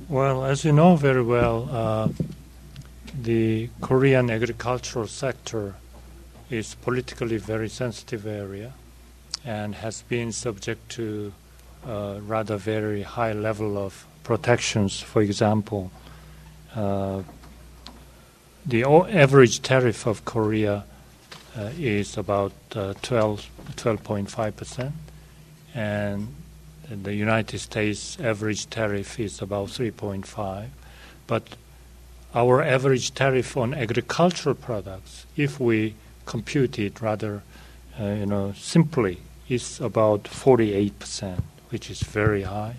Well, as you know very well, the Korean agricultural sector is politically very sensitive area and has been subject to rather very high level of protections. For example, the average tariff of Korea is about 12.5%, and the United States average tariff is about 3.5%. But our average tariff on agricultural products, if we compute it rather simply, is about 48%, which is very high.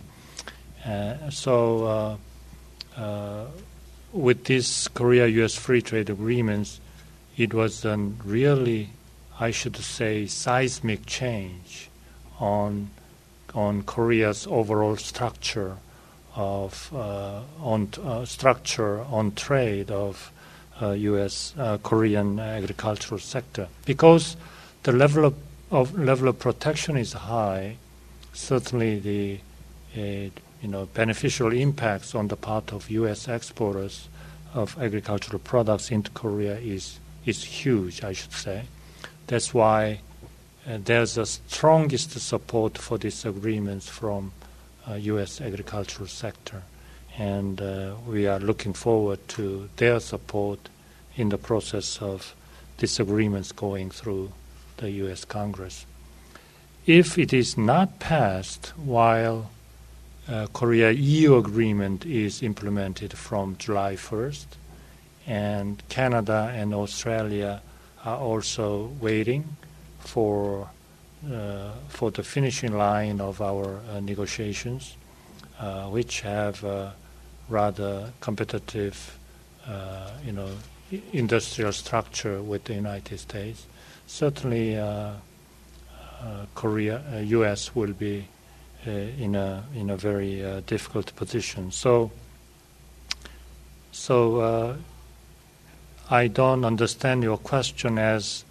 So with this Korea-U.S. free trade agreements, it was a really, I should say, seismic change on Korea's overall structure of on trade of U.S. Korean agricultural sector. Because the level of protection is high, certainly the beneficial impacts on the part of U.S. exporters of agricultural products into Korea is huge, I should say. That's why there's the strongest support for these agreements from U.S. agricultural sector, and we are looking forward to their support in the process of these agreements going through the U.S. Congress. If it is not passed while Korea-EU agreement is implemented from July 1st, and Canada and Australia are also waiting for the finishing line of our negotiations, which have rather competitive, industrial structure with the United States. Certainly, U.S. will be in a very difficult position. So I don't understand your question as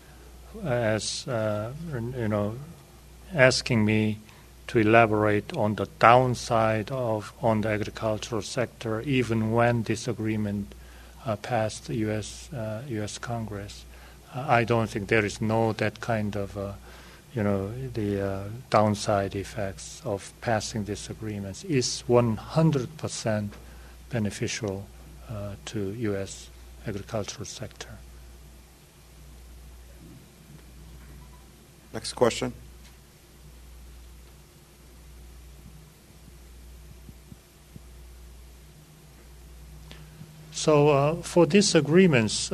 asking me to elaborate on the downside on the agricultural sector, even when this agreement passed the U.S. Congress. I don't think there is that kind of the downside effects of passing these agreements is 100% beneficial to U.S. agricultural sector. Next question. So for these agreements,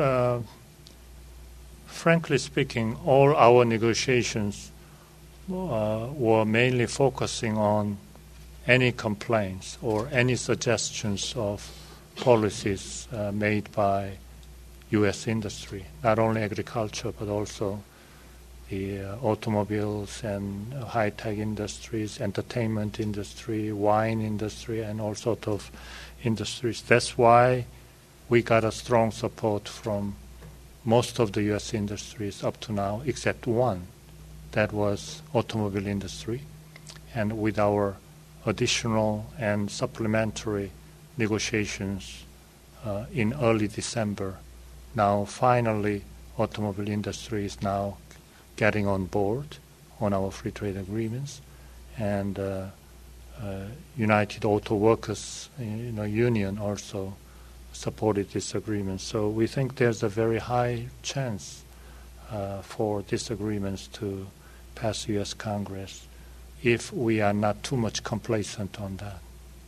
frankly speaking, all our negotiations were mainly focusing on any complaints or any suggestions of policies made by U.S. industry, not only agriculture but also the automobiles and high-tech industries, entertainment industry, wine industry, and all sorts of industries. That's why we got a strong support from most of the U.S. industries up to now, except one, that was automobile industry. And with our additional and supplementary negotiations in early December, now finally automobile industry is now getting on board on our free trade agreements, and United Auto Workers Union also supported this agreement. So we think there's a very high chance for these agreements to pass U.S. Congress if we are not too much complacent on that.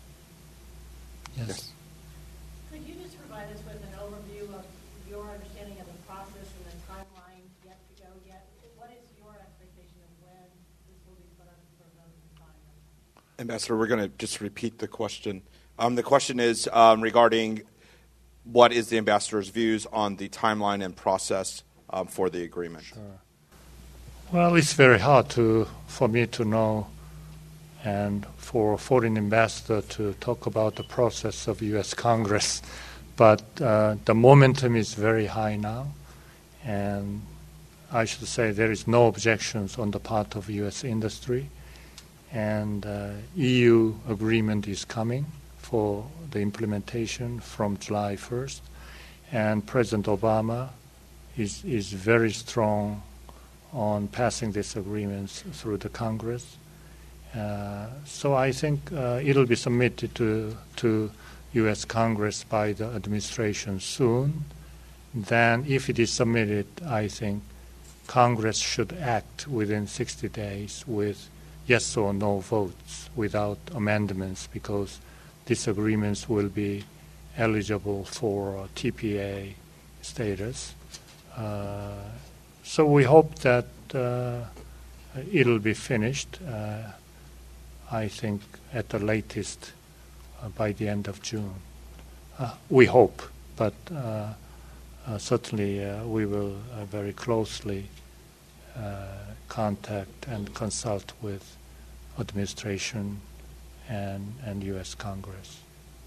Yes. Could you just provide us with an overview of your understanding of the process and the timeline yet to go yet? What is your expectation of when this will be put up for vote and final? Ambassador, we're going to just repeat the question. The question is regarding what is the ambassador's views on the timeline and process for the agreement? Sure. Well, it's very hard for me to know, and for a foreign ambassador to talk about the process of U.S. Congress. But the momentum is very high now, and I should say there is no objections on the part of U.S. industry, and EU agreement is coming for the implementation from July 1st. And President Obama is very strong on passing these agreements through the Congress. So I think it'll be submitted to U.S. Congress by the administration soon. Then if it is submitted, I think Congress should act within 60 days with yes or no votes without amendments, because these agreements will be eligible for TPA status. So we hope that it'll be finished, I think, at the latest by the end of June. We hope, but certainly we will very closely contact and consult with administration and U.S. Congress.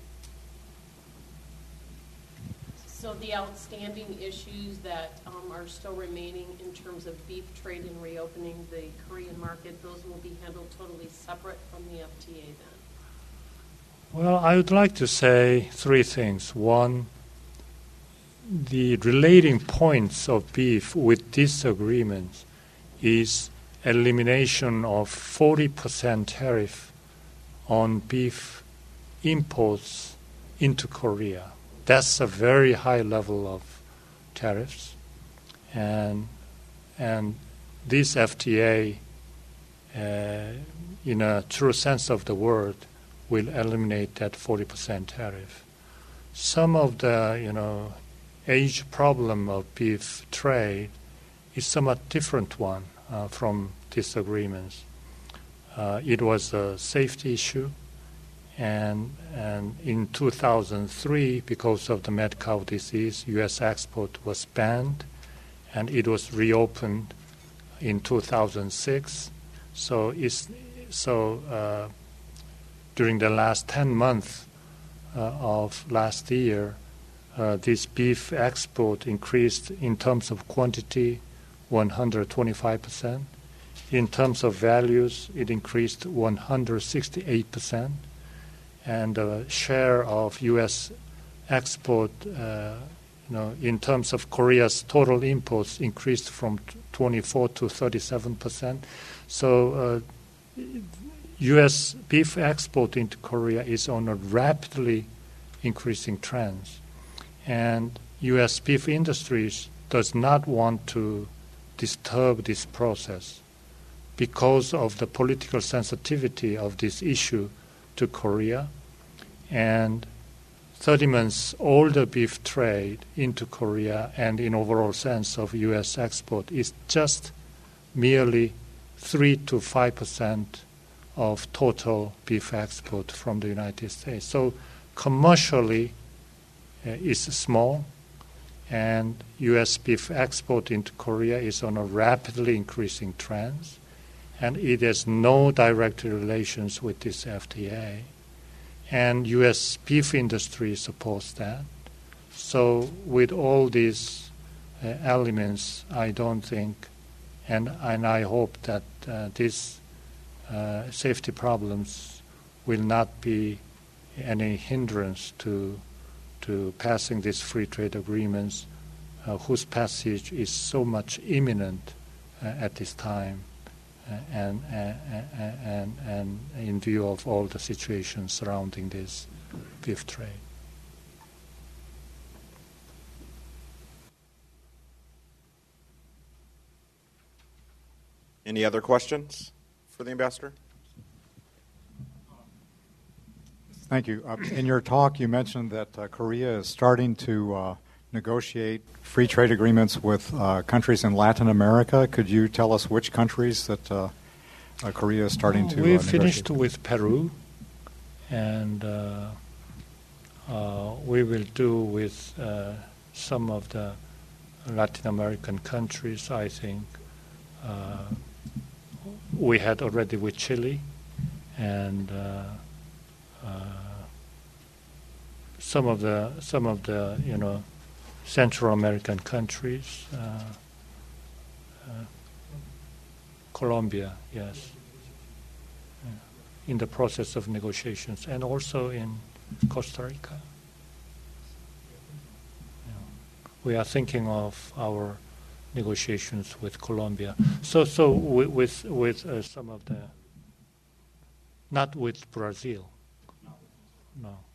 So the outstanding issues that are still remaining in terms of beef trade and reopening the Korean market, those will be handled totally separate from the FTA then? Well, I would like to say three things. One, the relating points of beef with this agreement is elimination of 40% tariff on beef imports into Korea. That's a very high level of tariffs, and this FTA, in a true sense of the word, will eliminate that 40% tariff. Some of the age problem of beef trade is somewhat different one from these agreements. It was a safety issue. And in 2003, because of the mad cow disease, U.S. export was banned, and it was reopened in 2006. So during the last 10 months of last year, this beef export increased in terms of quantity 125%. In terms of values, it increased 168%. And the share of U.S. export, in terms of Korea's total imports, increased from 24 to 37%. So U.S. beef export into Korea is on a rapidly increasing trend. And U.S. beef industries does not want to disturb this process because of the political sensitivity of this issue to Korea, and 30 months older beef trade into Korea and in overall sense of U.S. export is just merely 3 to 5% of total beef export from the United States. So commercially it's small, and U.S. beef export into Korea is on a rapidly increasing trend, and it has no direct relations with this FTA. And U.S. beef industry supports that. So with all these elements, I don't think, and I hope that these safety problems will not be any hindrance to passing these free trade agreements, whose passage is so much imminent at this time. And in view of all the situations surrounding this beef trade. Any other questions for the ambassador? Thank you. In your talk, you mentioned that Korea is starting to negotiate free trade agreements with countries in Latin America. Could you tell us which countries that Korea is starting to We negotiate? finished with Peru, and we will do with some of the Latin American countries, I think. We had already with Chile, and some of the Central American countries, Colombia, yes, in the process of negotiations, and also in Costa Rica. Yeah. We are thinking of our negotiations with Colombia. So with some of the, not with Brazil. No.